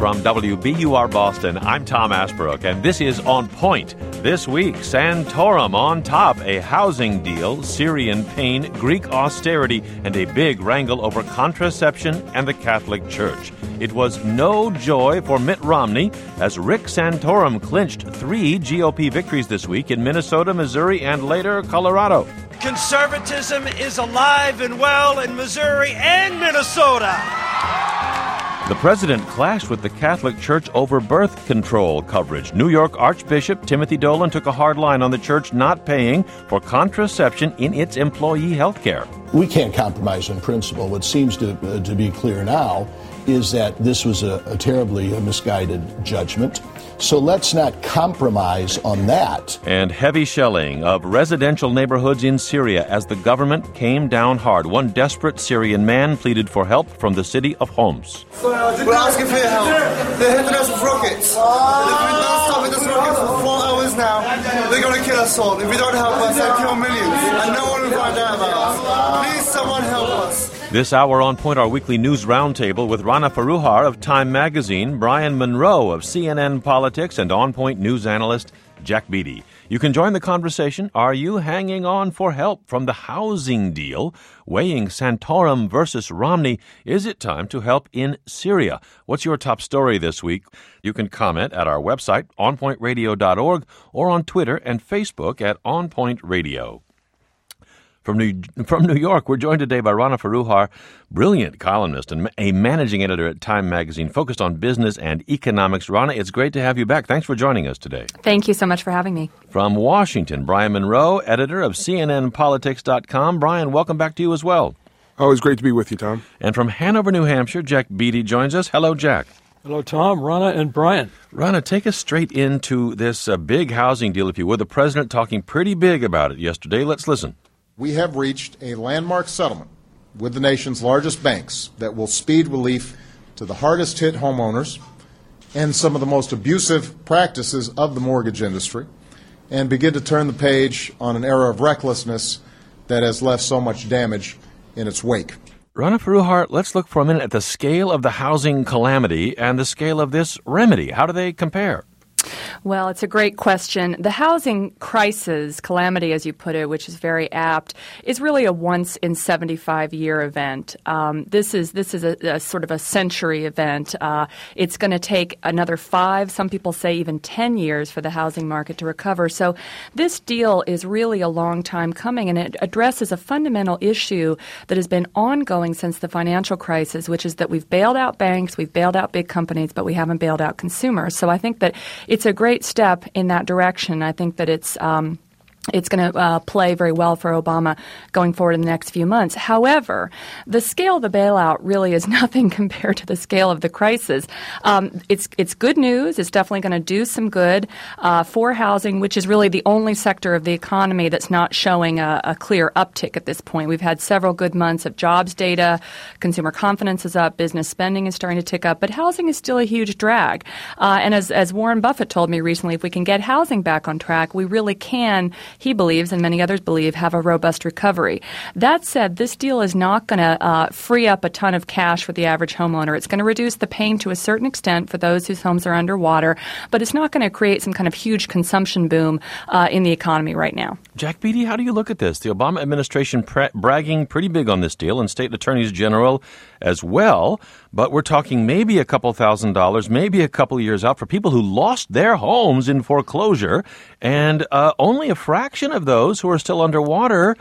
From WBUR Boston, I'm Tom Asbrook, and this is On Point. This week, Santorum on top, a housing deal, Syrian pain, Greek austerity, and a big wrangle over contraception and the Catholic Church. It was no joy for Mitt Romney as Rick Santorum clinched 3 GOP victories this week in Minnesota, Missouri, and later Colorado. Conservatism is alive and well in Missouri and Minnesota. The president clashed with the Catholic Church over birth control coverage. New York Archbishop Timothy Dolan took a hard line on the church not paying for contraception in its employee health care. We can't compromise on principle. What seems to be clear now is that this was a terribly misguided judgment. So let's not compromise on that. And heavy shelling of residential neighborhoods in Syria as the government came down hard. One desperate Syrian man pleaded for help from the city of Homs. We're asking for your help. They're hitting us with rockets. They've been non-stop with us rockets for 4 hours now. They're going to kill us all. If we don't help us, they'll kill millions. And no one will find out about us. Please, someone help us. This hour on Point, our weekly news roundtable with Rana Foroohar of Time Magazine, Brian Monroe of CNN Politics, and On Point news analyst Jack Beatty. You can join the conversation. Are you hanging on for help from the housing deal? Weighing Santorum versus Romney, is it time to help in Syria? What's your top story this week? You can comment at our website, onpointradio.org, or on Twitter and Facebook at On Point Radio. From New York, we're joined today by Rana Foroohar, brilliant columnist and a managing editor at Time Magazine, focused on business and economics. Rana, it's great to have you back. Thanks for joining us today. Thank you so much for having me. From Washington, Brian Monroe, editor of CNNPolitics.com. Brian, welcome back to you as well. Always great to be with you, Tom. And from Hanover, New Hampshire, Jack Beatty joins us. Hello, Jack. Hello, Tom, Rana, and Brian. Rana, take us straight into this big housing deal, if you would. The president talking pretty big about it yesterday. Let's listen. We have reached a landmark settlement with the nation's largest banks that will speed relief to the hardest-hit homeowners and some of the most abusive practices of the mortgage industry, and begin to turn the page on an era of recklessness that has left so much damage in its wake. Rana Foroohar, let's look for a minute at the scale of the housing calamity and the scale of this remedy. How do they compare? Well, it's a great question. The housing crisis, calamity as you put it, which is very apt, is really a once-in-75-year event. This is a sort of a century event. It's going to take another 5, some people say even 10 years for the housing market to recover. So this deal is really a long time coming, and it addresses a fundamental issue that has been ongoing since the financial crisis, which is that we've bailed out banks, we've bailed out big companies, but we haven't bailed out consumers. So I think that it's a great step in that direction. I think that it's going to play very well for Obama going forward in the next few months. However, the scale of the bailout really is nothing compared to the scale of the crisis. It's good news. It's definitely going to do some good for housing, which is really the only sector of the economy that's not showing a clear uptick at this point. We've had several good months of jobs data. Consumer confidence is up. Business spending is starting to tick up. But housing is still a huge drag. And as Warren Buffett told me recently, if we can get housing back on track, we really can, he believes, and many others believe, have a robust recovery. That said, this deal is not going to free up a ton of cash for the average homeowner. It's going to reduce the pain to a certain extent for those whose homes are underwater, but it's not going to create some kind of huge consumption boom in the economy right now. Jack Beatty, how do you look at this? The Obama administration bragging pretty big on this deal, and state attorneys general as well, but we're talking maybe a couple $1,000s, maybe a couple years out for people who lost their homes in foreclosure, and only a fraction of those who are still underwater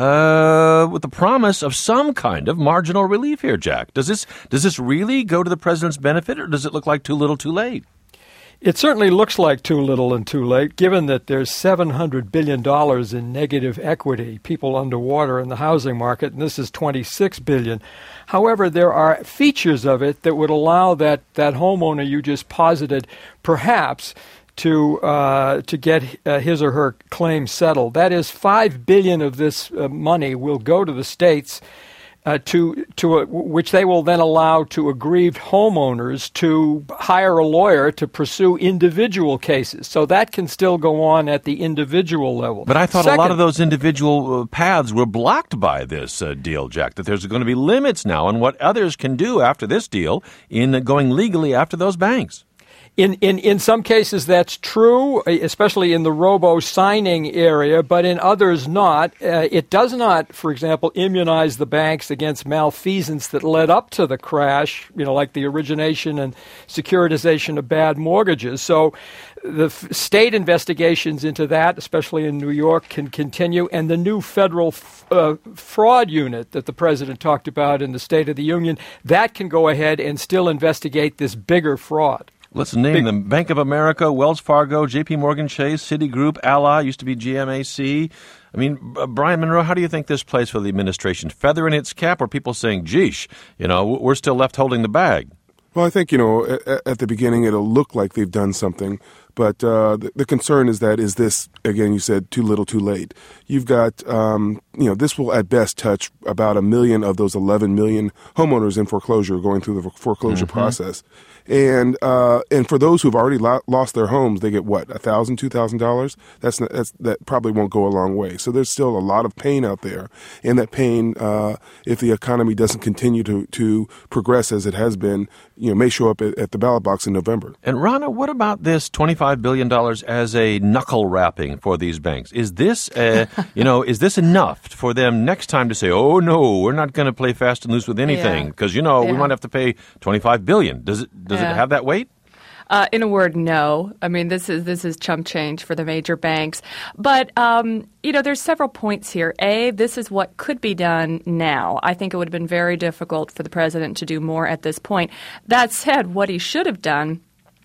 with the promise of some kind of marginal relief here, Jack. Does this really go to the president's benefit, or does it look like too little too late? It certainly looks like too little and too late, given that there's $700 billion in negative equity, people underwater in the housing market, and this is $26 billion. However, there are features of it that would allow that homeowner you just posited perhaps to get his or her claim settled. That is, $5 billion of this money will go to the states which they will then allow to aggrieved homeowners to hire a lawyer to pursue individual cases. So that can still go on at the individual level. But I thought a lot of those individual paths were blocked by this deal, Jack, that there's going to be limits now on what others can do after this deal in going legally after those banks. In some cases, that's true, especially in the robo-signing area, but in others not. It does not, for example, immunize the banks against malfeasance that led up to the crash, like the origination and securitization of bad mortgages. So the state investigations into that, especially in New York, can continue, and the new federal fraud unit that the president talked about in the State of the Union, that can go ahead and still investigate this bigger fraud. Let's name them. Bank of America, Wells Fargo, J.P. Morgan Chase, Citigroup, Ally, used to be GMAC. I mean, Brian Munro, how do you think this plays for the administration? Feather in its cap, or people saying, geesh, we're still left holding the bag? Well, I think, at the beginning it'll look like they've done something. But the concern is this, again, you said too little too late. You've got, this will at best touch about 1 million of those 11 million homeowners in foreclosure going through the foreclosure process. And for those who've already lost their homes, they get what, $1,000, $2,000? That probably won't go a long way. So there's still a lot of pain out there, and that pain, if the economy doesn't continue to progress as it has been, may show up at the ballot box in November. And Rana, what about this $25 billion as a knuckle wrapping for these banks? Is this, is this enough for them next time to say, oh no, we're not going to play fast and loose with anything because we might have to pay $25 billion? Does it have that weight? In a word, no. I mean, this is chump change for the major banks. But, there's several points here. A, this is what could be done now. I think it would have been very difficult for the president to do more at this point. That said, what he should have done,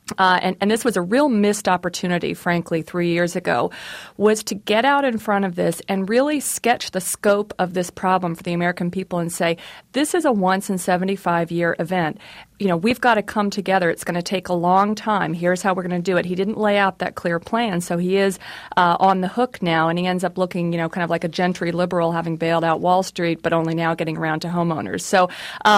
and this was a real missed opportunity, frankly, 3 years ago, was to get out in front of this and really sketch the scope of this problem for the American people and say, this is a once-in-75-year event. We've got to come together. It's going to take a long time. Here's how we're going to do it. He didn't lay out that clear plan, so he is on the hook now, and he ends up looking, kind of like a gentry liberal having bailed out Wall Street, but only now getting around to homeowners. So,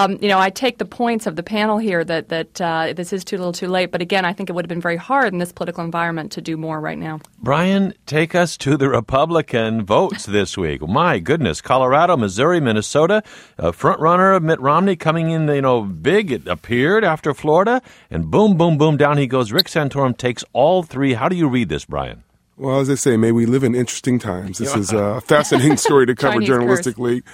I take the points of the panel here that this is too little too late, but again, I think it would have been very hard in this political environment to do more right now. Brian, take us to the Republican votes this week. My goodness, Colorado, Missouri, Minnesota, front runner of Mitt Romney coming in, big. It appeared after Florida, and boom, boom, boom, down he goes. Rick Santorum takes all three. How do you read this, Brian? Well, as they say, may we live in interesting times. This is a fascinating story to cover journalistically.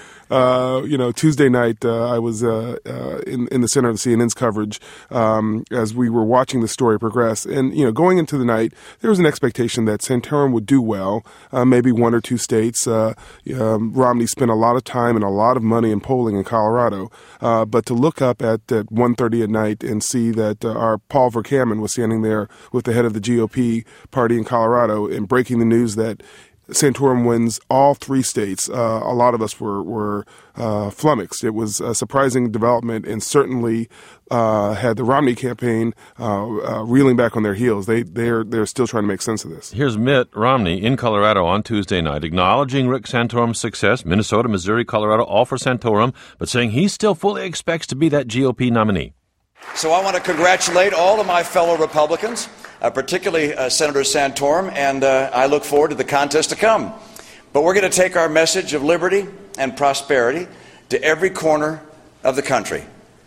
Tuesday night, I was in the center of CNN's coverage as we were watching the story progress. And, going into the night, there was an expectation that Santorum would do well, maybe one or two states. Romney spent a lot of time and a lot of money in polling in Colorado. But to look up at 1:30 at night and see that our Paul Verkammen was standing there with the head of the GOP party in Colorado and breaking the news that Santorum wins all three states, a lot of us were flummoxed. It was a surprising development, and certainly had the Romney campaign reeling back on their heels. They're still trying to make sense of this. Here's Mitt Romney in Colorado on Tuesday night, acknowledging Rick Santorum's success. Minnesota, Missouri, Colorado, all for Santorum, but saying he still fully expects to be that GOP nominee. So I want to congratulate all of my fellow Republicans, particularly Senator Santorum, and I look forward to the contest to come. But we're going to take our message of liberty and prosperity to every corner of the country.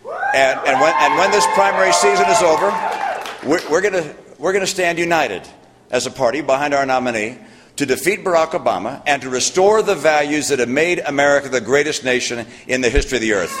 And when this primary season is over, we're going to stand united as a party behind our nominee to defeat Barack Obama and to restore the values that have made America the greatest nation in the history of the earth.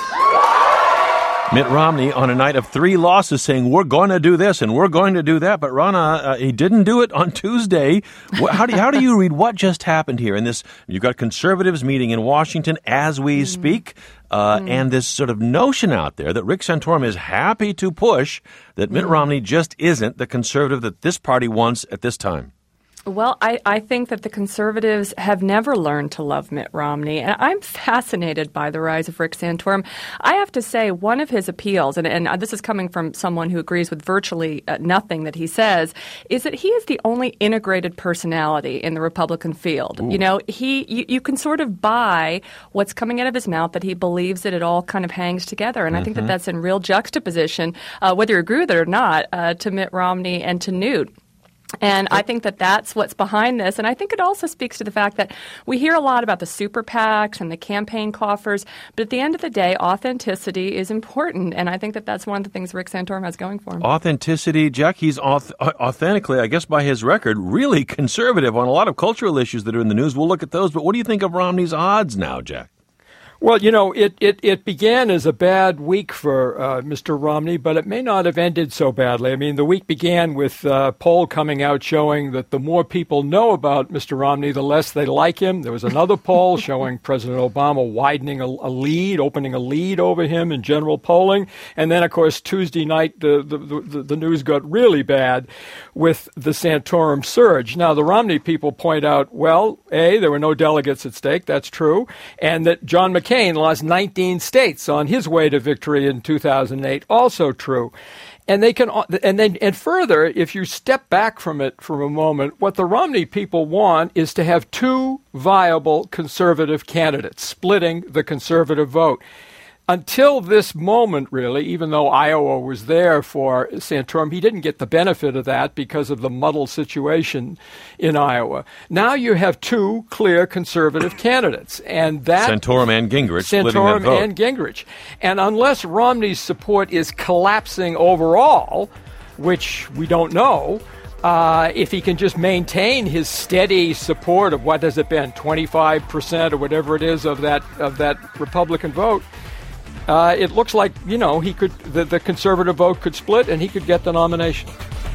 Mitt Romney on a night of three losses saying, we're going to do this and we're going to do that. But Rana, he didn't do it on Tuesday. How do you read what just happened here? In this, you've got conservatives meeting in Washington as we speak, and this sort of notion out there that Rick Santorum is happy to push that Mitt Romney just isn't the conservative that this party wants at this time. Well, I think that the conservatives have never learned to love Mitt Romney, and I'm fascinated by the rise of Rick Santorum. I have to say, one of his appeals, and this is coming from someone who agrees with virtually nothing that he says, is that he is the only integrated personality in the Republican field. Ooh. You know, you can sort of buy what's coming out of his mouth, that he believes that it all kind of hangs together, and I think that that's in real juxtaposition, whether you agree with it or not, to Mitt Romney and to Newt. And I think that that's what's behind this. And I think it also speaks to the fact that we hear a lot about the super PACs and the campaign coffers, but at the end of the day, authenticity is important. And I think that that's one of the things Rick Santorum has going for him. Authenticity, Jack, he's authentically, I guess by his record, really conservative on a lot of cultural issues that are in the news. We'll look at those. But what do you think of Romney's odds now, Jack? Well, you know, it began as a bad week for Mr. Romney, but it may not have ended so badly. I mean, the week began with a poll coming out showing that the more people know about Mr. Romney, the less they like him. There was another poll showing President Obama widening a lead, opening a lead over him in general polling. And then, of course, Tuesday night, the news got really bad with the Santorum surge. Now, the Romney people point out, well, A, there were no delegates at stake. That's true. And that John McCain lost 19 states on his way to victory in 2008. Also true. And further, if you step back from it for a moment, what the Romney people want is to have two viable conservative candidates, splitting the conservative vote. Until this moment, really, even though Iowa was there for Santorum, he didn't get the benefit of that because of the muddled situation in Iowa. Now you have two clear conservative candidates, and that Santorum and Gingrich splitting that vote. And Gingrich. And unless Romney's support is collapsing overall, which we don't know, if he can just maintain his steady support of what has it been, 25% or whatever it is of that Republican vote. It looks like, you know, he could the conservative vote could split and he could get the nomination.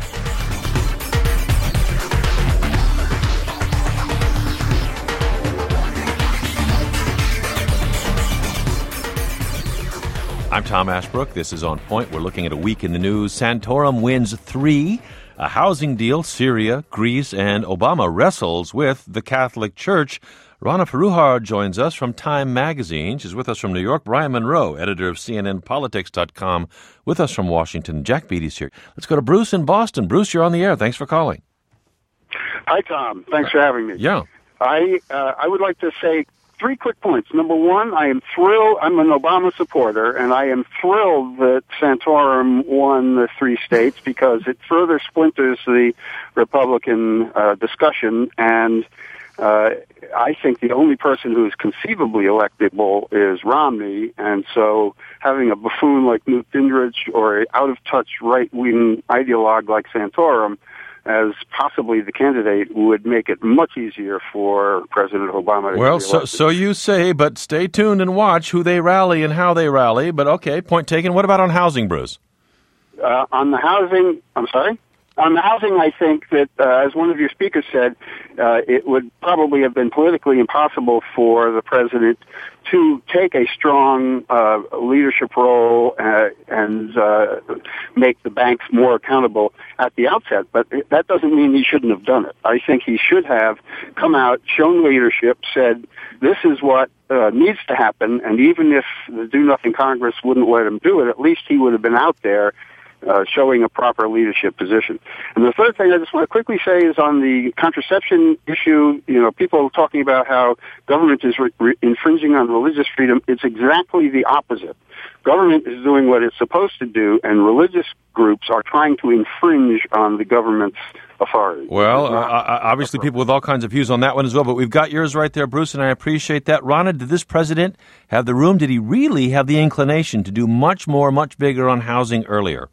I'm Tom Ashbrook. This is On Point. We're looking at a week in the news. Santorum wins 3, a housing deal, Syria, Greece, and Obama wrestles with the Catholic Church. Rana Foroohar joins us from Time Magazine. She's with us from New York. Brian Monroe, editor of CNNPolitics.com, with us from Washington. Jack Beatty's here. Let's go to Bruce in Boston. Bruce, you're on the air. Thanks for calling. Hi, Tom. Thanks for having me. Yeah. I would like to say 3 quick points. Number one, I am thrilled. I'm an Obama supporter, and I am thrilled that Santorum won the 3 states because it further splinters the Republican discussion, and I think the only person who is conceivably electable is Romney, and so having a buffoon like Newt Gingrich or an out-of-touch right-wing ideologue like Santorum as possibly the candidate would make it much easier for President Obama to Well, so you say, but stay tuned and watch who they rally and how they rally. But okay, point taken. What about on housing, Bruce? On the housing, I'm sorry? On the housing, I think that, as one of your speakers said, it would probably have been politically impossible for the president to take a strong leadership role and make the banks more accountable at the outset. But that doesn't mean he shouldn't have done it. I think he should have come out, shown leadership, said, this is what needs to happen, and even if the Do-Nothing Congress wouldn't let him do it, at least he would have been out there showing a proper leadership position. And the third thing I just want to quickly say is on the contraception issue, you know, people talking about how government is infringing on religious freedom. It's exactly the opposite. Government is doing what it's supposed to do, and religious groups are trying to infringe on the government's authority. Well, obviously people with all kinds of views on that one as well, but we've got yours right there, Bruce, and I appreciate that. Rana, did this president have the room? Did he really have the inclination to do much more, much bigger on housing earlier?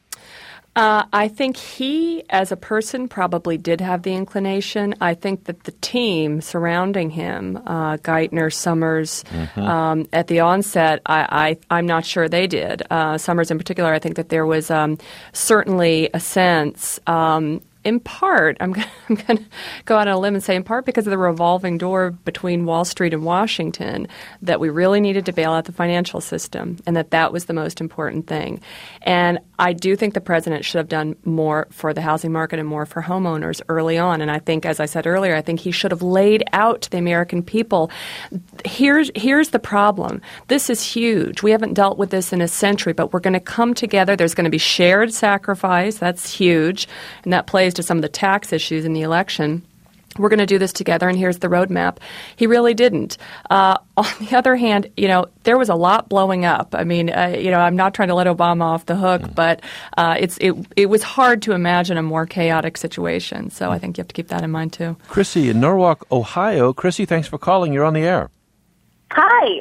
I think he, as a person, probably did have the inclination. I think that the team surrounding him, Geithner, Summers, at the onset, I'm not sure they did. Summers in particular, I think that there was certainly a sense in part, I'm going to go out on a limb and say in part because of the revolving door between Wall Street and Washington, that we really needed to bail out the financial system and that was the most important thing. And I do think the president should have done more for the housing market and more for homeowners early on. And I think, as I said earlier, I think he should have laid out to the American people, here's the problem. This is huge. We haven't dealt with this in a century, but we're going to come together. There's going to be shared sacrifice. That's huge. And that plays to some of the tax issues in the election. We're going to do this together, and here's the roadmap. He really didn't. On the other hand, there was a lot blowing up. I mean, I'm not trying to let Obama off the hook, but it was hard to imagine a more chaotic situation. So I think you have to keep that in mind, too. Chrissy in Norwalk, Ohio. Chrissy, thanks for calling. You're on the air. Hi.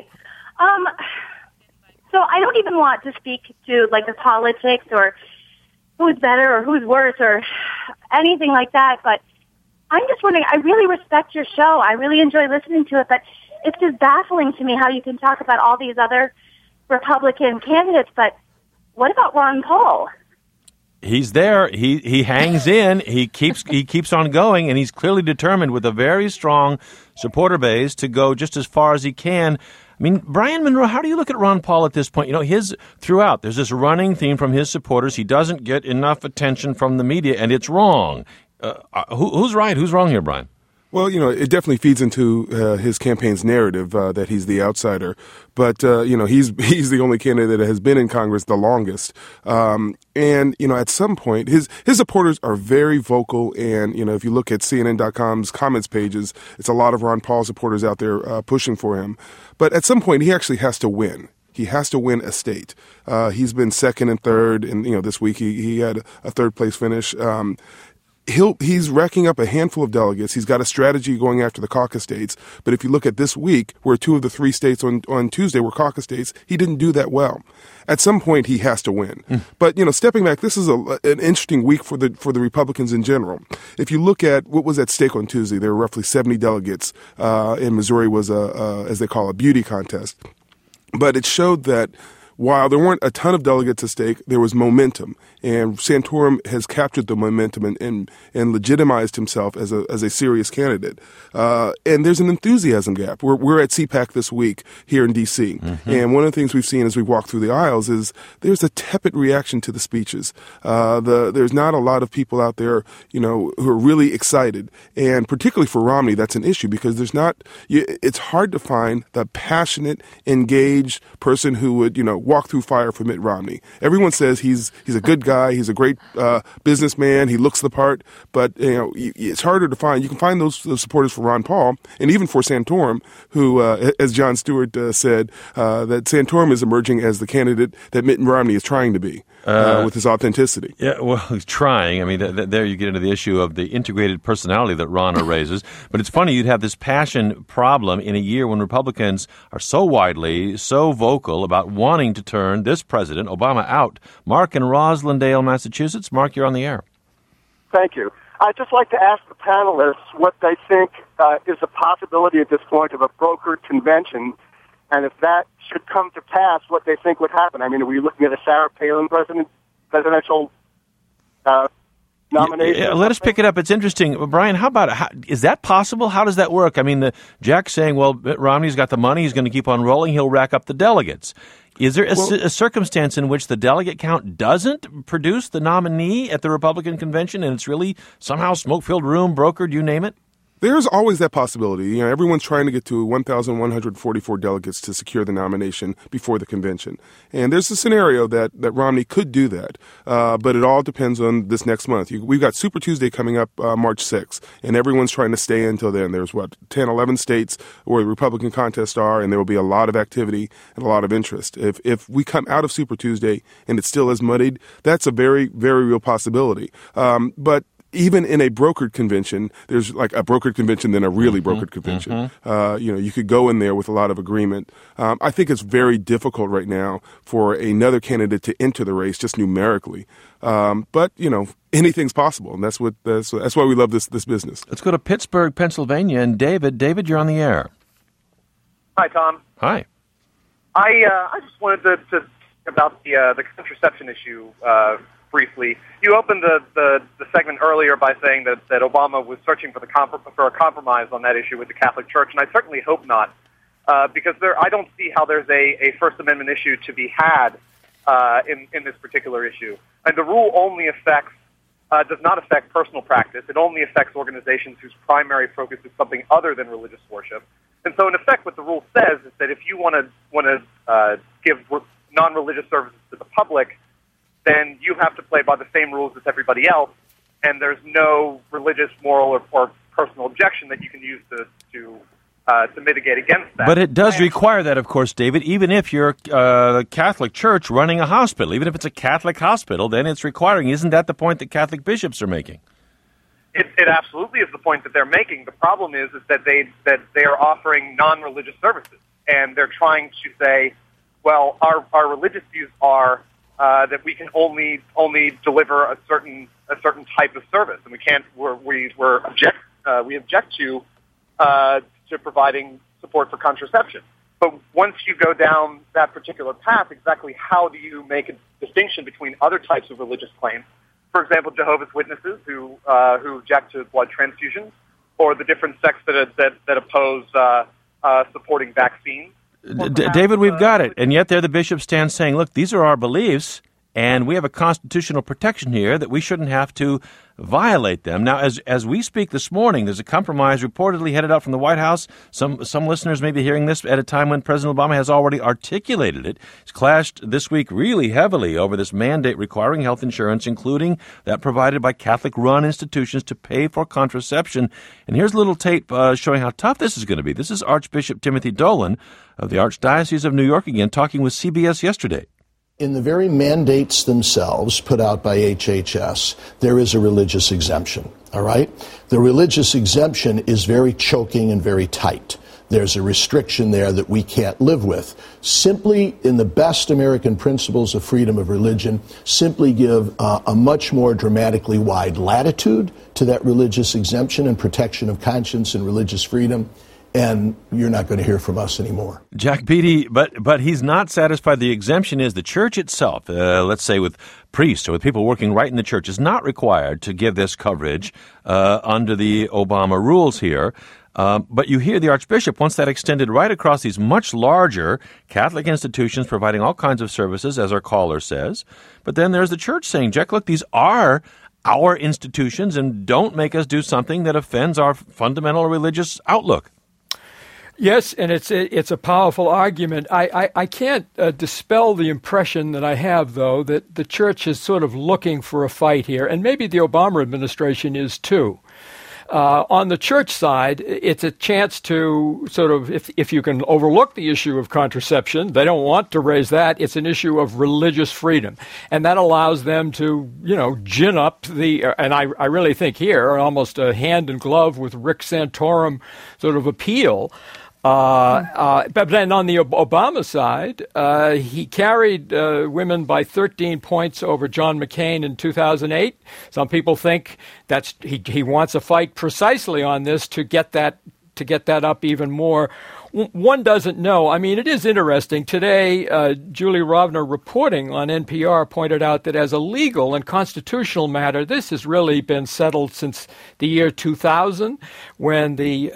So I don't even want to speak to, the politics or who's better or who's worse or anything like that, but I'm just wondering, I really respect your show. I really enjoy listening to it, but it's just baffling to me how you can talk about all these other Republican candidates, but what about Ron Paul? He's there. He hangs in. He keeps on going, and he's clearly determined with a very strong supporter base to go just as far as he can. I mean, Brian Monroe, how do you look at Ron Paul at this point? Throughout, there's this running theme from his supporters. He doesn't get enough attention from the media, and it's wrong. Who's right? Who's wrong here, Brian? Well, it definitely feeds into his campaign's narrative that he's the outsider. But, he's the only candidate that has been in Congress the longest. At some point, his supporters are very vocal. And, if you look at CNN.com's comments pages, it's a lot of Ron Paul supporters out there pushing for him. But at some point, he actually has to win. He has to win a state. He's been second and third. And, this week he had a third place finish. He's racking up a handful of delegates. He's got a strategy going after the caucus states. But if you look at this week, where 2 of the 3 states on Tuesday were caucus states, he didn't do that well. At some point, he has to win. But, stepping back, this is an interesting week for the Republicans in general. If you look at what was at stake on Tuesday, there were roughly 70 delegates. In Missouri was as they call a beauty contest. But it showed that while there weren't a ton of delegates at stake, there was momentum. And Santorum has captured the momentum and legitimized himself as a serious candidate. And there's an enthusiasm gap. We're at CPAC this week here in D.C. Mm-hmm. And one of the things we've seen as we walk through the aisles is there's a tepid reaction to the speeches. There's not a lot of people out there, who are really excited. And particularly for Romney, that's an issue because it's hard to find the passionate, engaged person who would, walk through fire for Mitt Romney. Everyone says he's a good guy. He's a great businessman. He looks the part. But it's harder to find. You can find those supporters for Ron Paul and even for Santorum, who, as Jon Stewart said, that Santorum is emerging as the candidate that Mitt Romney is trying to be with his authenticity. Yeah, well, he's trying. I mean, there you get into the issue of the integrated personality that Ronna raises. But it's funny, you'd have this passion problem in a year when Republicans are so vocal about wanting to turn this president, Obama, out. Mark in Roslindale, Massachusetts. Mark, you're on the air. Thank you. I'd just like to ask the panelists what they think is the possibility at this point of a brokered convention, and if that should come to pass, what they think would happen. I mean, are we looking at a Sarah Palin presidential nomination? Yeah, let us pick it up. It's interesting. Brian, is that possible? How does that work? I mean, Jack's saying, well, Mitt Romney's got the money. He's going to keep on rolling. He'll rack up the delegates. Is there a circumstance in which the delegate count doesn't produce the nominee at the Republican convention and it's really somehow smoke-filled room, brokered, you name it? There's always that possibility. Everyone's trying to get to 1,144 delegates to secure the nomination before the convention. And there's a scenario that Romney could do that. But it all depends on this next month. We've got Super Tuesday coming up March 6th, and everyone's trying to stay until then. There's 10, 11 states where the Republican contests are, and there will be a lot of activity and a lot of interest. If we come out of Super Tuesday and it still is muddied, that's a very, very real possibility. But even in a brokered convention, there's like a brokered convention than a really brokered convention. Mm-hmm. You could go in there with a lot of agreement. I think it's very difficult right now for another candidate to enter the race just numerically. But anything's possible, and that's why we love this business. Let's go to Pittsburgh, Pennsylvania, and David, you're on the air. Hi, Tom. Hi. I just wanted to about the contraception issue briefly. You opened the segment earlier by saying that Obama was searching for a compromise on that issue with the Catholic Church, and I certainly hope not, because I don't see how there's a First Amendment issue to be had in this particular issue. And the rule only does not affect personal practice. It only affects organizations whose primary focus is something other than religious worship. And so, in effect, what the rule says is that if you want to give non-religious services to the public, then you have to play by the same rules as everybody else, and there's no religious, moral, or personal objection that you can use to mitigate against that. But it does require that, of course, David, even if you're a Catholic church running a hospital, even if it's a Catholic hospital, then it's requiring. Isn't that the point that Catholic bishops are making? It absolutely is the point that they're making. The problem is that they are offering non-religious services, and they're trying to say, well, our religious views are that we can only deliver a certain type of service, and we can't. We object to providing support for contraception. But once you go down that particular path, exactly how do you make a distinction between other types of religious claims? For example, Jehovah's Witnesses who object to blood transfusions, or the different sects that oppose supporting vaccines. David, we've got it. And yet there the bishop stands saying, look, these are our beliefs, and we have a constitutional protection here that we shouldn't have to violate them. Now, as we speak this morning, there's a compromise reportedly headed out from the White House. Some listeners may be hearing this at a time when President Obama has already articulated it. He's clashed this week really heavily over this mandate requiring health insurance, including that provided by Catholic-run institutions, to pay for contraception. And here's a little tape showing how tough this is going to be. This is Archbishop Timothy Dolan of the Archdiocese of New York again, talking with CBS yesterday. In the very mandates themselves put out by HHS, there is a religious exemption, all right? The religious exemption is very choking and very tight. There's a restriction there that we can't live with. Simply, in the best American principles of freedom of religion, simply give a much more dramatically wide latitude to that religious exemption and protection of conscience and religious freedom, and you're not going to hear from us anymore. Jack Beatty, but he's not satisfied. The exemption is the church itself, let's say with priests or with people working right in the church, is not required to give this coverage under the Obama rules here. But you hear the Archbishop wants that extended right across these much larger Catholic institutions providing all kinds of services, as our caller says. But then there's the church saying, Jack, look, these are our institutions, and don't make us do something that offends our fundamental religious outlook. Yes, and it's a powerful argument. I can't dispel the impression that I have, though, that the church is sort of looking for a fight here, and maybe the Obama administration is too. On the church side, it's a chance to sort of, if you can overlook the issue of contraception, they don't want to raise that. It's an issue of religious freedom. And that allows them to, gin up and I really think here, almost a hand in glove with Rick Santorum sort of appeal. But then on the Obama side, he carried women by 13 points over John McCain in 2008. Some people think that's he wants a fight precisely on this to get that up even more. One doesn't know. I mean, it is interesting. Today, Julie Rovner, reporting on NPR, pointed out that as a legal and constitutional matter, this has really been settled since the year 2000, when the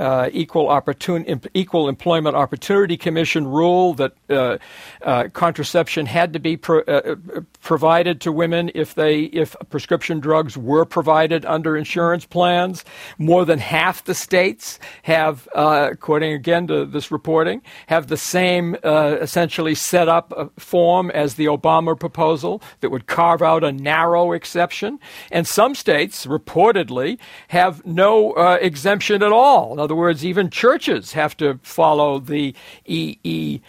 Equal Employment Opportunity Commission ruled that contraception had to be provided to women if prescription drugs were provided under insurance plans. More than half the states have, according again to this reporting, have the same essentially set up form as the Obama proposal that would carve out a narrow exception. And some states, reportedly, have no exemption at all. In other words, even churches have to follow the EEOC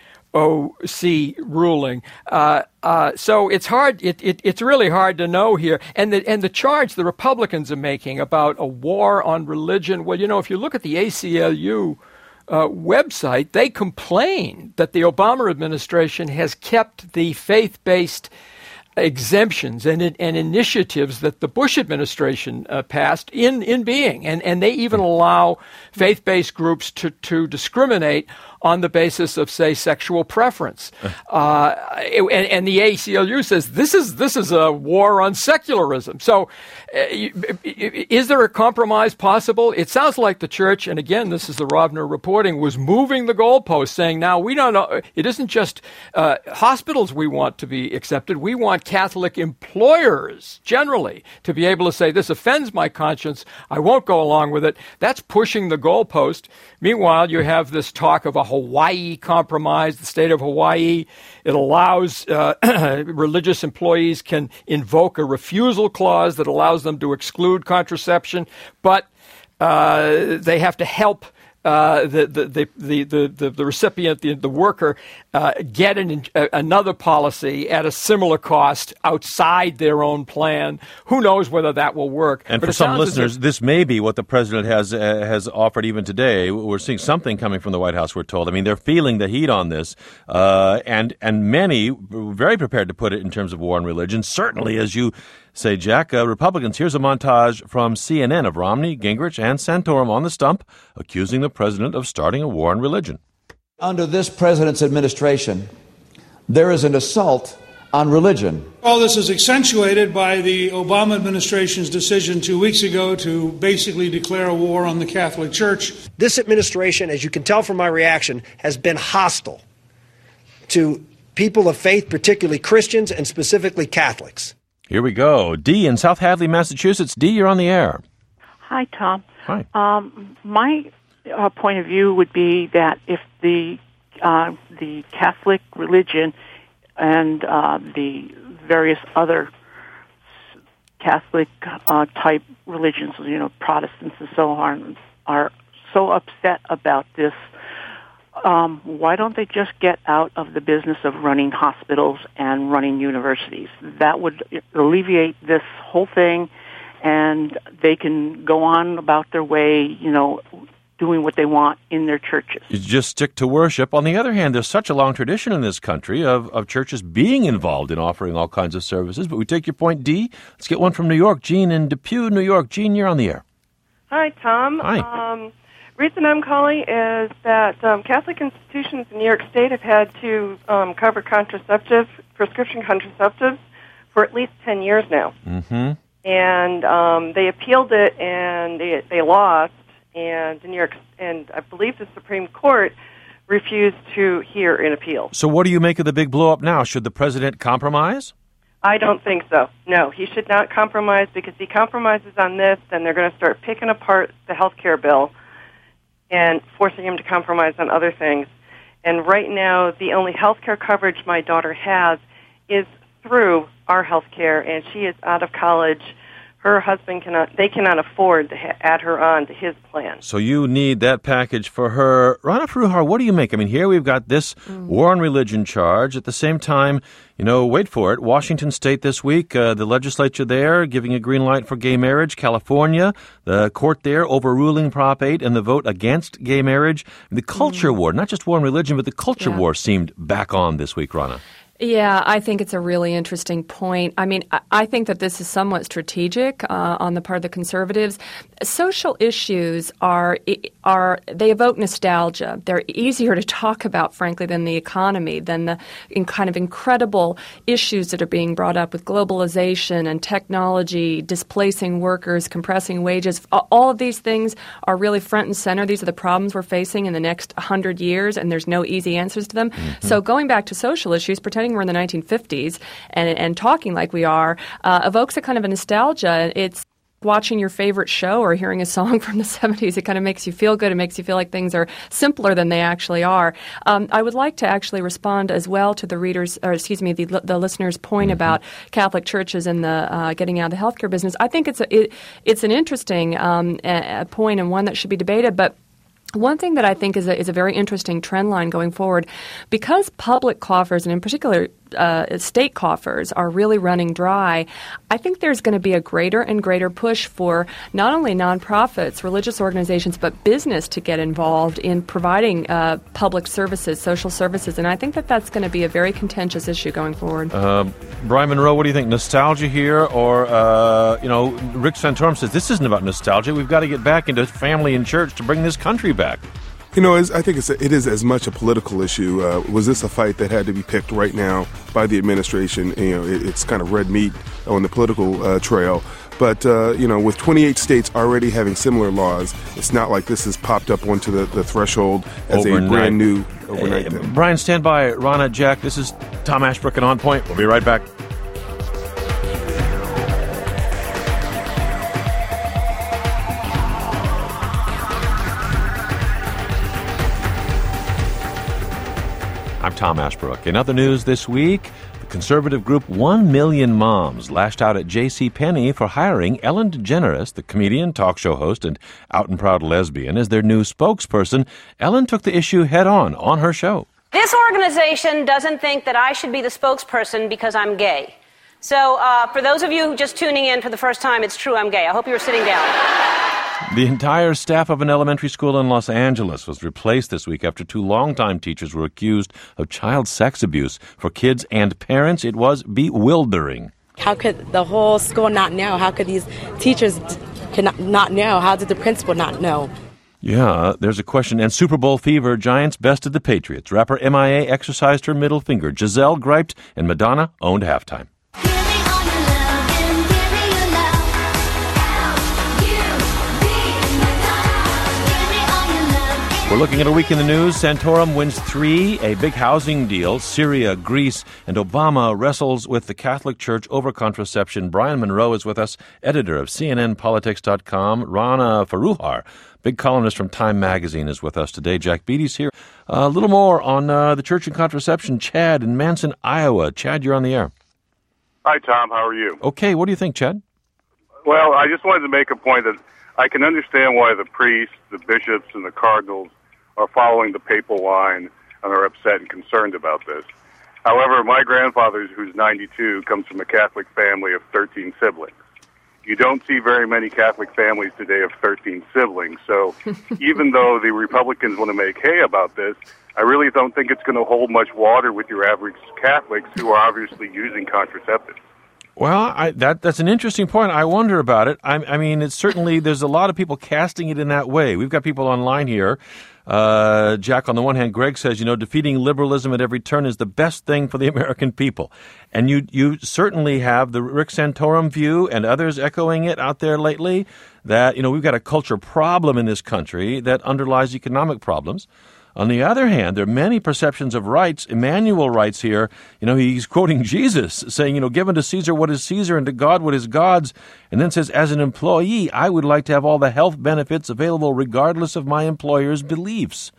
ruling. So it's hard. It's really hard to know here. And the charge the Republicans are making about a war on religion. Well, if you look at the ACLU website, they complain that the Obama administration has kept the faith-based exemptions and initiatives that the Bush administration passed in being. And they even allow faith-based groups to discriminate on the basis of, say, sexual preference. And the ACLU says this is a war on secularism. So is there a compromise possible? It sounds like the church, and again, this is the Rovner reporting, was moving the goalposts, saying now we don't know, it isn't just hospitals we want to be accepted. We want Catholic employers generally to be able to say this offends my conscience. I won't go along with it. That's pushing the goalpost. Meanwhile, you have this talk of a Hawaii compromise, the state of Hawaii. It allows religious employees can invoke a refusal clause that allows them to exclude contraception, but they have to help the recipient, the worker, get another policy at a similar cost outside their own plan. Who knows whether that will work? And for some listeners, this may be what the president has offered even today. We're seeing something coming from the White House, we're told. I mean, they're feeling the heat on this, and many very prepared to put it in terms of war on religion. Certainly, as you say, Jack, Republicans, here's a montage from CNN of Romney, Gingrich, and Santorum on the stump, accusing the president of starting a war on religion. Under this president's administration, there is an assault on religion. All this is accentuated by the Obama administration's decision 2 weeks ago to basically declare a war on the Catholic Church. This administration, as you can tell from my reaction, has been hostile to people of faith, particularly Christians and specifically Catholics. Here we go. Dee in South Hadley, Massachusetts. Dee, you're on the air. Hi, Tom. Hi. My point of view would be that if the Catholic religion and the various other Catholic type religions, Protestants and so on, are so upset about this, why don't they just get out of the business of running hospitals and running universities? That would alleviate this whole thing, and they can go on about their way, doing what they want in their churches. You just stick to worship. On the other hand, there's such a long tradition in this country of churches being involved in offering all kinds of services. But we take your point, Dee. Let's get one from New York. Jean in Depew, New York. Jean, you're on the air. Hi, Tom. Hi. Reason I'm calling is that Catholic institutions in New York State have had to cover prescription contraceptives for at least 10 years now. Mm-hmm. And they appealed it, and they lost. And New York, and I believe the Supreme Court refused to hear an appeal. So what do you make of the big blow-up now? Should the president compromise? I don't think so. No, he should not compromise, because if he compromises on this, then they're going to start picking apart the health care bill and forcing him to compromise on other things. And right now, the only health care coverage my daughter has is through our health care, and she is out of college. Her husband cannot afford to add her on to his plan. So you need that package for her. Rana Foroohar, what do you make? I mean, here we've got this war on religion charge. At the same time, wait for it, Washington State this week, the legislature there giving a green light for gay marriage. California, the court there overruling Prop 8 and the vote against gay marriage. The culture war, not just war on religion, but the culture war seemed back on this week, Rana. Yeah, I think it's a really interesting point. I mean, I think that this is somewhat strategic on the part of the conservatives. Social issues they evoke nostalgia. They're easier to talk about, frankly, than the economy, than the kind of incredible issues that are being brought up with globalization and technology, displacing workers, compressing wages. All of these things are really front and center. These are the problems we're facing in the next 100 years, and there's no easy answers to them. Mm-hmm. So going back to social issues, pretending we're in the 1950s and talking like we are, evokes a kind of a nostalgia. It's watching your favorite show or hearing a song from the 70s. It kind of makes you feel good. It makes you feel like things are simpler than they actually are. I would like to actually respond as well to the listener's point about Catholic churches and the getting out of the healthcare business. I think it's an interesting point and one that should be debated, but one thing that I think is a very interesting trend line going forward, because public coffers, and in particular state coffers are really running dry, I think there's going to be a greater and greater push for not only nonprofits, religious organizations, but business to get involved in providing public services, social services. And I think that that's going to be a very contentious issue going forward. Brian Monroe, what do you think? Nostalgia here? Or, Rick Santorum says this isn't about nostalgia. We've got to get back into family and church to bring this country back. I think it is as much a political issue. Was this a fight that had to be picked right now by the administration? It's kind of red meat on the political trail. But, with 28 states already having similar laws, it's not like this has popped up onto the threshold as a brand new overnight thing. Brian, stand by. Ronna, Jack, this is Tom Ashbrook and On Point. We'll be right back. I'm Tom Ashbrook. In other news this week, the conservative group 1 Million Moms lashed out at JCPenney for hiring Ellen DeGeneres, the comedian, talk show host, and out and proud lesbian, as their new spokesperson. Ellen took the issue head-on her show. This organization doesn't think that I should be the spokesperson because I'm gay. So for those of you just tuning in for the first time, it's true, I'm gay. I hope you were sitting down. The entire staff of an elementary school in Los Angeles was replaced this week after 2 longtime teachers were accused of child sex abuse. For kids and parents, it was bewildering. How could the whole school not know? How could these teachers not know? How did the principal not know? Yeah, there's a question. And Super Bowl fever, Giants bested the Patriots. Rapper MIA exercised her middle finger. Giselle griped, and Madonna owned halftime. We're looking at a week in the news. Santorum wins 3, a big housing deal. Syria, Greece, and Obama wrestles with the Catholic Church over contraception. Brian Monroe is with us, editor of CNNPolitics.com. Rana Foroohar, big columnist from Time Magazine, is with us today. Jack Beatty's here. A little more on the church and contraception. Chad in Manson, Iowa. Chad, you're on the air. Hi, Tom. How are you? Okay. What do you think, Chad? Well, I just wanted to make a point that I can understand why the priests, the bishops, and the cardinals are following the papal line and are upset and concerned about this. However, my grandfather, who's 92, comes from a Catholic family of 13 siblings. You don't see very many Catholic families today of 13 siblings, so even though the Republicans want to make hay about this, I really don't think it's going to hold much water with your average Catholics who are obviously using contraceptives. Well, that's an interesting point. I wonder about it. I mean, it's certainly, there's a lot of people casting it in that way. We've got people online here. Jack, on the one hand, Greg says, defeating liberalism at every turn is the best thing for the American people. And you certainly have the Rick Santorum view and others echoing it out there lately that, we've got a culture problem in this country that underlies economic problems. On the other hand, there are many perceptions of rights. Emmanuel writes here, he's quoting Jesus, saying, given to Caesar what is Caesar and to God what is God's, and then says, as an employee, I would like to have all the health benefits available regardless of my employer's beliefs.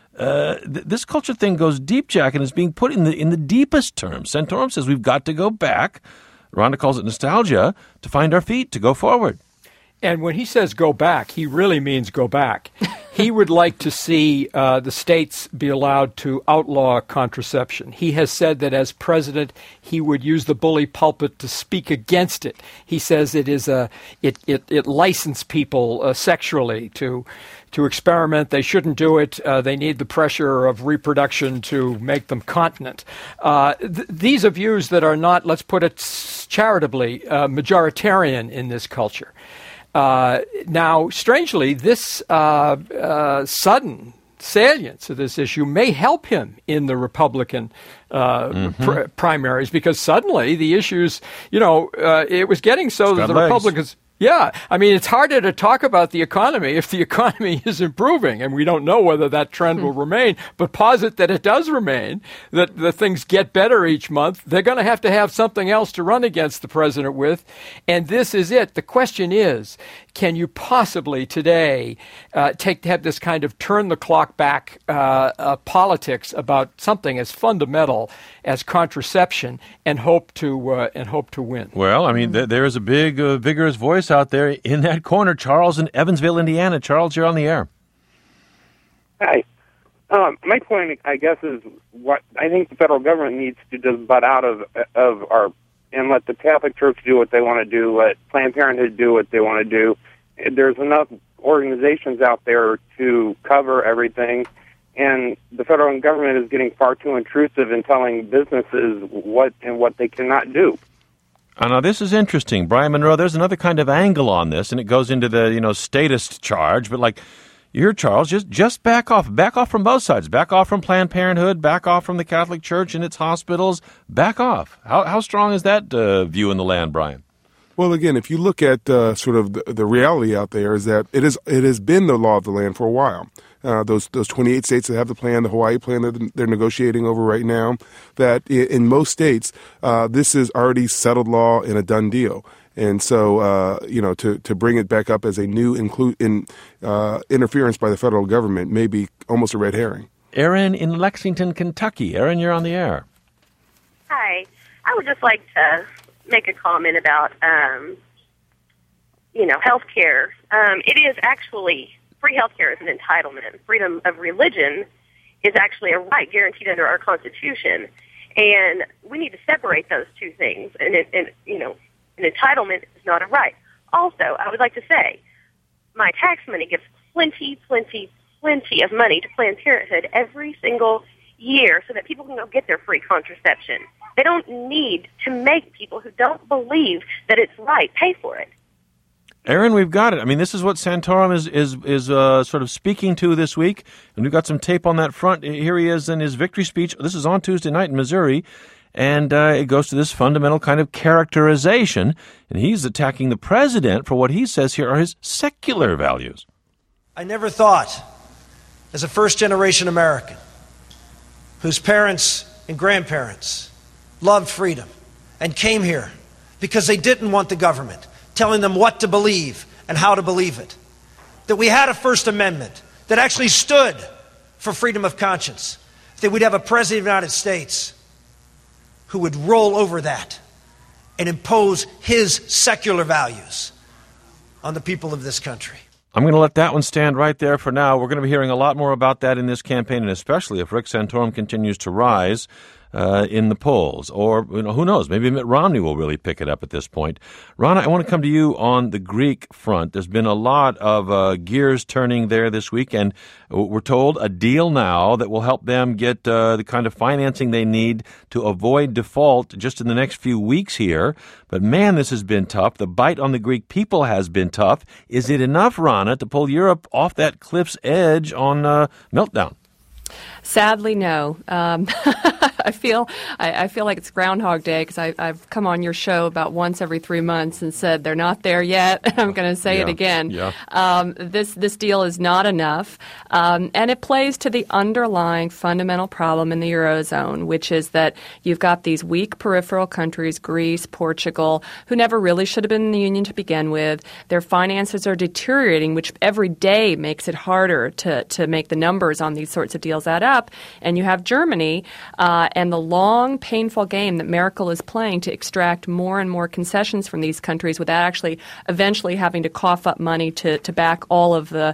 This culture thing goes deep, Jack, and is being put in the deepest terms. Santorum says we've got to go back. Rhonda calls it nostalgia, to find our feet, to go forward. And when he says go back, he really means go back. He would like to see the states be allowed to outlaw contraception. He has said that as president, he would use the bully pulpit to speak against it. He says it is it licensed people sexually to experiment. They shouldn't do it. They need the pressure of reproduction to make them continent. These are views that are not, let's put it charitably, majoritarian in this culture. Now, strangely, this sudden salience of this issue may help him in the Republican primaries, because suddenly the issues, it was getting so that the Republicans... Yeah, I mean, it's harder to talk about the economy if the economy is improving, and we don't know whether that trend will remain, but posit that it does remain, that the things get better each month. They're going to have something else to run against the president with, and this is it. The question is, can you possibly today have this kind of turn the clock back politics about something as fundamental as contraception and hope to win? Well, I mean, there is a big, vigorous voice out there in that corner. Charles in Evansville, Indiana. Charles, you're on the air. Hi. My point, I guess, is what I think the federal government needs to just butt out of our and let the Catholic Church do what they want to do, let Planned Parenthood do what they want to do. There's enough organizations out there to cover everything, and the federal government is getting far too intrusive in telling businesses what they cannot do. Now, this is interesting. Brian Munro, there's another kind of angle on this, and it goes into the, statist charge, but like, you're Charles, just back off from both sides, back off from Planned Parenthood, back off from the Catholic Church and its hospitals, back off. How strong is that view in the land, Brian? Well, again, if you look at sort of the reality out there is that it has been the law of the land for a while. Those 28 states that have the plan, the Hawaii plan that they're negotiating over right now, that in most states, this is already settled law and a done deal. And so, to bring it back up as a new interference by the federal government may be almost a red herring. Erin in Lexington, Kentucky. Erin, you're on the air. Hi. I would just like to make a comment about, health care. It is actually, free health care is an entitlement. Freedom of religion is actually a right guaranteed under our Constitution. And we need to separate those two things. And an entitlement is not a right. Also, I would like to say, my tax money gives plenty of money to Planned Parenthood every single year so that people can go get their free contraception. They don't need to make people who don't believe that it's right pay for it. Erin, we've got it. I mean, this is what Santorum is sort of speaking to this week, and we've got some tape on that front. Here he is in his victory speech. This is on Tuesday night in Missouri. And it goes to this fundamental kind of characterization, and he's attacking the president for what he says here are his secular values. I never thought, as a first-generation American, whose parents and grandparents loved freedom and came here because they didn't want the government telling them what to believe and how to believe it, that we had a First Amendment that actually stood for freedom of conscience, that we'd have a president of the United States who would roll over that and impose his secular values on the people of this country. I'm going to let that one stand right there for now. We're going to be hearing a lot more about that in this campaign, and especially if Rick Santorum continues to rise in the polls. Or, who knows, maybe Mitt Romney will really pick it up at this point. Rana, I want to come to you on the Greek front. There's been a lot of gears turning there this week, and we're told a deal now that will help them get the kind of financing they need to avoid default just in the next few weeks here. But man, this has been tough. The bite on the Greek people has been tough. Is it enough, Rana, to pull Europe off that cliff's edge on meltdown? Sadly, no. I feel like it's Groundhog Day because I've come on your show about once every 3 months and said they're not there yet. I'm going to say it again. Yeah. This deal is not enough, and it plays to the underlying fundamental problem in the Eurozone, which is that you've got these weak peripheral countries, Greece, Portugal, who never really should have been in the Union to begin with. Their finances are deteriorating, which every day makes it harder to make the numbers on these sorts of deals add up. And you have Germany and the long, painful game that Merkel is playing to extract more and more concessions from these countries without actually eventually having to cough up money to back all of the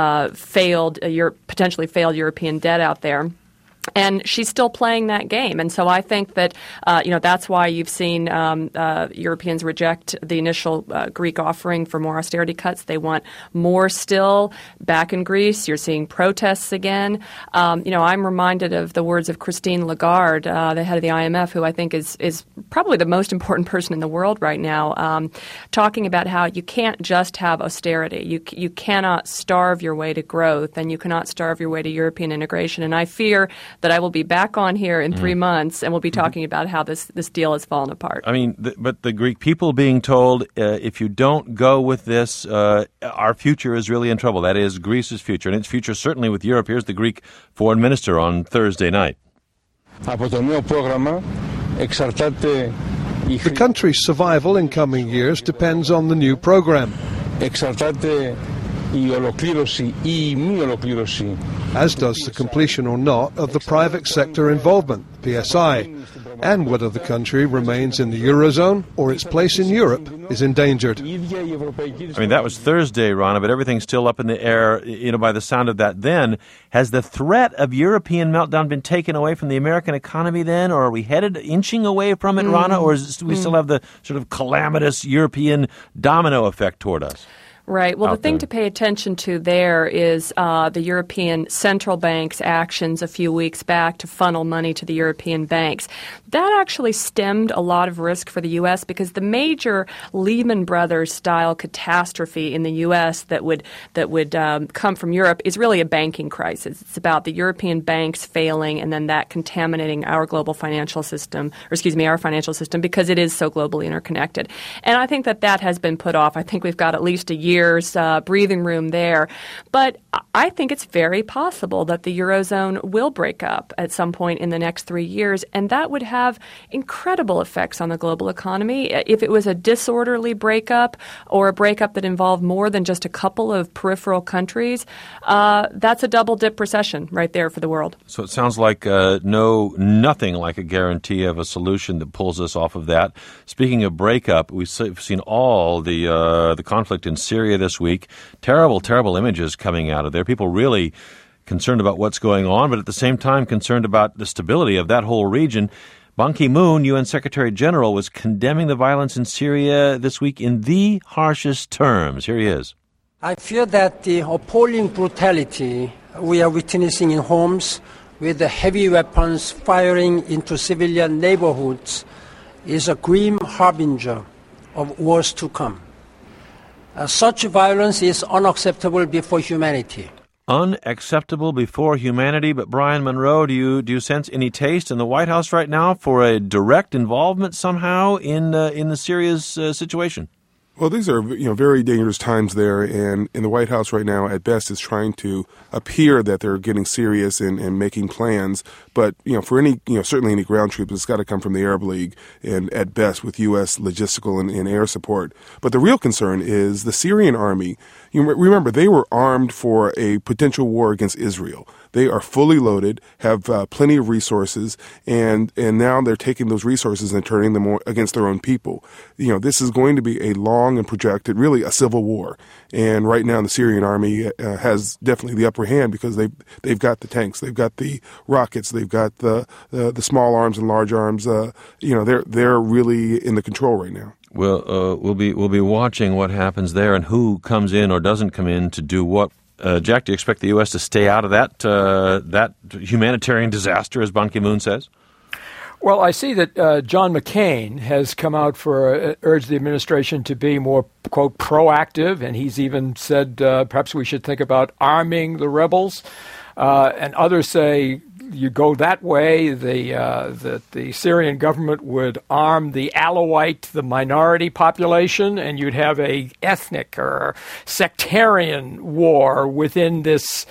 potentially failed European debt out there. And she's still playing that game. And so I think that, that's why you've seen Europeans reject the initial Greek offering for more austerity cuts. They want more still. Back in Greece, you're seeing protests again. I'm reminded of the words of Christine Lagarde, the head of the IMF, who I think is probably the most important person in the world right now, talking about how you can't just have austerity. You cannot starve your way to growth, and you cannot starve your way to European integration. And I fear that I will be back on here in 3 months and we'll be talking about how this deal has fallen apart. I mean, but the Greek people being told, if you don't go with this, our future is really in trouble. That is Greece's future, and its future certainly with Europe. Here's the Greek foreign minister on Thursday night. The country's survival in coming years depends on the new program. As does the completion or not of the private sector involvement, PSI. and whether the country remains in the Eurozone or its place in Europe is endangered. I mean, that was Thursday, Rana, but everything's still up in the air, by the sound of that then. Has the threat of European meltdown been taken away from the American economy then, or are we headed inching away from it, Rana, or do we still have the sort of calamitous European domino effect toward us? Right. Well, the thing to pay attention to there is the European Central Bank's actions a few weeks back to funnel money to the European banks. That actually stemmed a lot of risk for the U.S. because the major Lehman Brothers-style catastrophe in the U.S. that would come from Europe is really a banking crisis. It's about the European banks failing and then that contaminating our global financial system, our financial system, because it is so globally interconnected. And I think that has been put off. I think we've got at least a year's breathing room there. But I think it's very possible that the Eurozone will break up at some point in the next 3 years, and that would have incredible effects on the global economy. If it was a disorderly breakup or a breakup that involved more than just a couple of peripheral countries, that's a double-dip recession right there for the world. So it sounds like nothing like a guarantee of a solution that pulls us off of that. Speaking of breakup, we've seen all the conflict in Syria this week. Terrible, terrible images coming out of there. People really concerned about what's going on, but at the same time concerned about the stability of that whole region. Ban Ki-moon, UN Secretary General, was condemning the violence in Syria this week in the harshest terms. Here he is. I fear that the appalling brutality we are witnessing in homes with the heavy weapons firing into civilian neighborhoods is a grim harbinger of wars to come. Such violence is unacceptable before humanity. Unacceptable before humanity. But Brian Munro, do you sense any taste in the White House right now for a direct involvement somehow in the Syria's situation? Well, these are very dangerous times there, and in the White House right now, at best, is trying to appear that they're getting serious and making plans. But for any certainly any ground troops, it's got to come from the Arab League, and at best with U.S. logistical and air support. But the real concern is the Syrian army. You remember they were armed for a potential war against Israel. They are fully loaded, have plenty of resources, and now they're taking those resources and turning them against their own people. This is going to be a long and protracted, really a civil war. And right now the Syrian army has definitely the upper hand because they've got the tanks, they've got the rockets, they've got the small arms and large arms. They're really in the control right now. Well, we'll be watching what happens there and who comes in or doesn't come in to do what. Jack, do you expect the U.S. to stay out of that humanitarian disaster, as Ban Ki-moon says? Well, I see that John McCain has come out urged the administration to be more, quote, proactive, and he's even said perhaps we should think about arming the rebels. And others say you go that way, that the Syrian government would arm the Alawite, the minority population, and you'd have a ethnic or sectarian war within this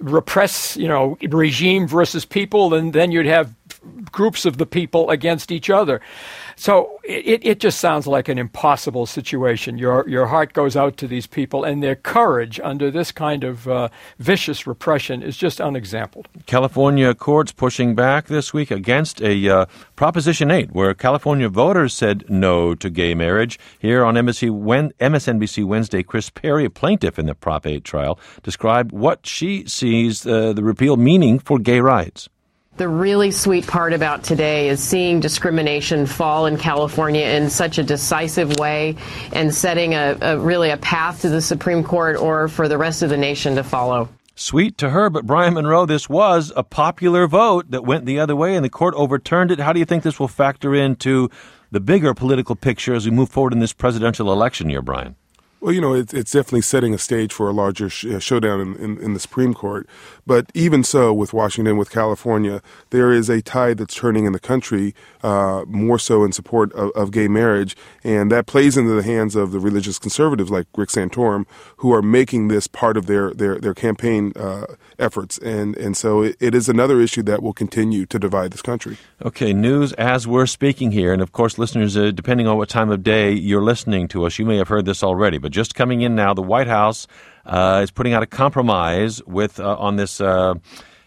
regime versus people, and then you'd have groups of the people against each other. So it just sounds like an impossible situation. Your heart goes out to these people, and their courage under this kind of vicious repression is just unexampled. California courts pushing back this week against a Proposition 8, where California voters said no to gay marriage. Here on MSNBC Wednesday, Chris Perry, a plaintiff in the Prop 8 trial, described what she sees the repeal meaning for gay rights. The really sweet part about today is seeing discrimination fall in California in such a decisive way and setting a path to the Supreme Court or for the rest of the nation to follow. Sweet to her, but Brian Munro, this was a popular vote that went the other way and the court overturned it. How do you think this will factor into the bigger political picture as we move forward in this presidential election year, Brian? Well, it's definitely setting a stage for a larger showdown in the Supreme Court. But even so, with Washington, with California, there is a tide that's turning in the country, more so in support of gay marriage. And that plays into the hands of the religious conservatives like Rick Santorum, who are making this part of their campaign efforts. And so it is another issue that will continue to divide this country. Okay, news as we're speaking here. And, of course, listeners, depending on what time of day you're listening to us, you may have heard this already. But just coming in now, the White House is putting out a compromise on this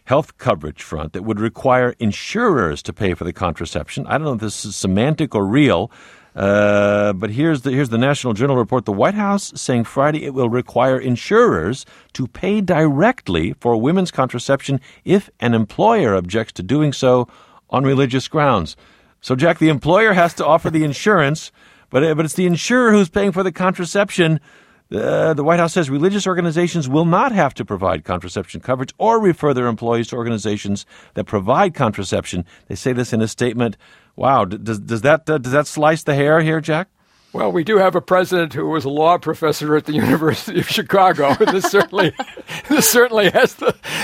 health coverage front that would require insurers to pay for the contraception. I don't know if this is semantic or real, but here's the National Journal report. The White House saying Friday it will require insurers to pay directly for women's contraception if an employer objects to doing so on religious grounds. So, Jack, the employer has to offer the insurance, but it's the insurer who's paying for the contraception. The White House says religious organizations will not have to provide contraception coverage or refer their employees to organizations that provide contraception. They say this in a statement. Wow, does that slice the hair here, Jack? Well, we do have a president who was a law professor at the University of Chicago. This certainly has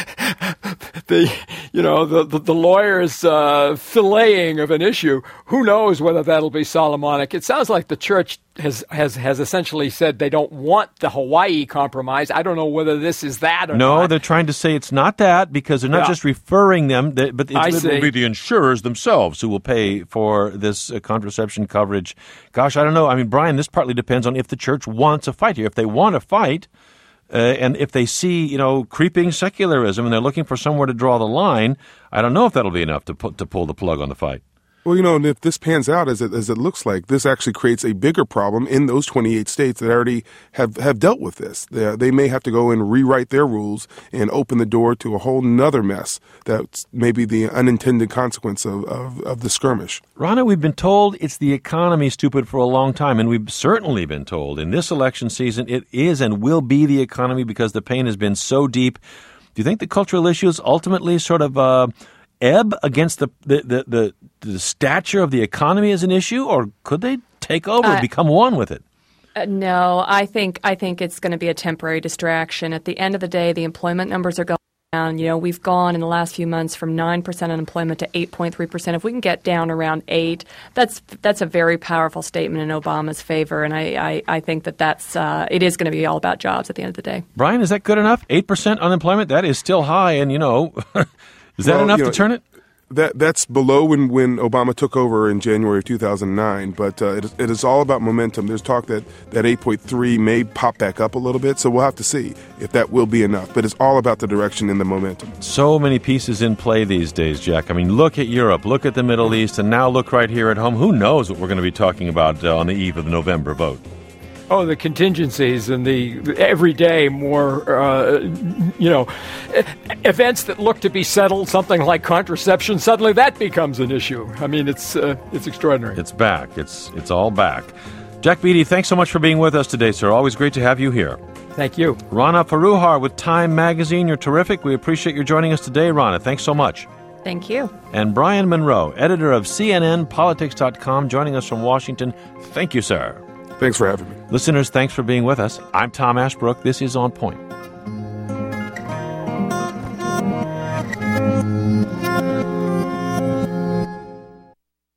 the lawyer's filleting of an issue. Who knows whether that'll be Solomonic? It sounds like the church has essentially said they don't want the Hawaii Compromise. I don't know whether this is that or not. No, they're trying to say it's not that because they're not just referring them, but it will be the insurers themselves who will pay for this contraception coverage. Gosh, I don't know. I mean, Brian, this partly depends on if the church wants a fight here. If they want to fight, and if they see, creeping secularism and they're looking for somewhere to draw the line, I don't know if that'll be enough to pull the plug on the fight. Well, and if this pans out as it looks like, this actually creates a bigger problem in those 28 states that already have dealt with this. They may have to go and rewrite their rules and open the door to a whole nother mess that's maybe the unintended consequence of the skirmish. Rana, we've been told it's the economy, stupid, for a long time, and we've certainly been told in this election season it is and will be the economy because the pain has been so deep. Do you think the cultural issues ultimately sort of ebb against the stature of the economy as an issue, or could they take over and become one with it? No, I think it's going to be a temporary distraction. At the end of the day, the employment numbers are going down. We've gone in the last few months from 9% unemployment to 8.3%. If we can get down around 8%, that's a very powerful statement in Obama's favor, and I think that's it is going to be all about jobs at the end of the day. Brian, is that good enough? 8% unemployment? That is still high, and is that enough to turn it? That's below when Obama took over in January of 2009, but it is all about momentum. There's talk that 8.3 may pop back up a little bit, so we'll have to see if that will be enough. But it's all about the direction and the momentum. So many pieces in play these days, Jack. I mean, look at Europe, look at the Middle East, and now look right here at home. Who knows what we're going to be talking about on the eve of the November vote? Oh, the contingencies and the everyday more, events that look to be settled, something like contraception, suddenly that becomes an issue. I mean, it's extraordinary. It's back. It's all back. Jack Beatty, thanks so much for being with us today, sir. Always great to have you here. Thank you. Rana Foroohar with Time Magazine. You're terrific. We appreciate your joining us today, Rana. Thanks so much. Thank you. And Brian Monroe, editor of CNNPolitics.com, joining us from Washington. Thank you, sir. Thanks for having me. Listeners, thanks for being with us. I'm Tom Ashbrook. This is On Point.